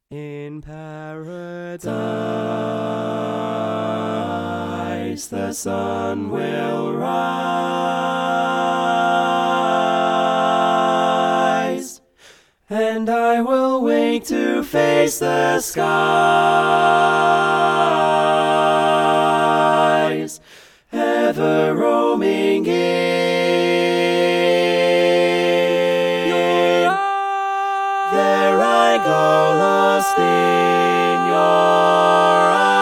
In paradise the sun will rise, and I will wake to face the skies, ever roaming in your eyes. There I go, lost in your eyes.